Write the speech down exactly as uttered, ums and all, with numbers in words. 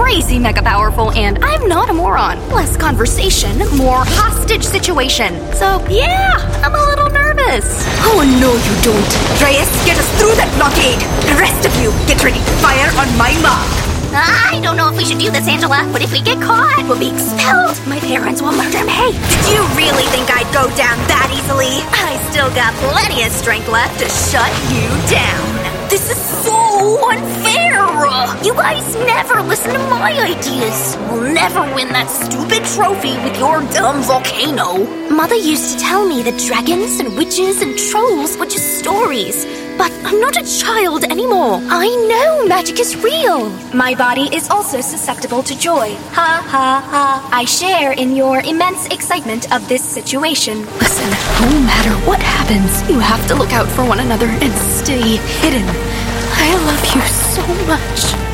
crazy mega powerful, and I'm not a moron. Less conversation, more hostage situation. So, yeah, I'm a little nervous. Oh, no, you don't. Reyes, get us through that blockade. The rest of you, get ready. Fire on my mark. I don't know if we should do this, Angela, but if we get caught, we'll be expelled. My parents will murder me. Did you really think I'd go down that easily? I still got plenty of strength left to shut you down. This is so unfair. You guys never listen to my ideas. We'll never win that stupid trophy with your dumb volcano. Mother used to tell me that dragons and witches and trolls were just stories. But I'm not a child anymore. I know magic is real. My body is also susceptible to joy. Ha ha ha. I share in your immense excitement of this situation. Listen, no matter what happens, you have to look out for one another and stay hidden. I love you so much.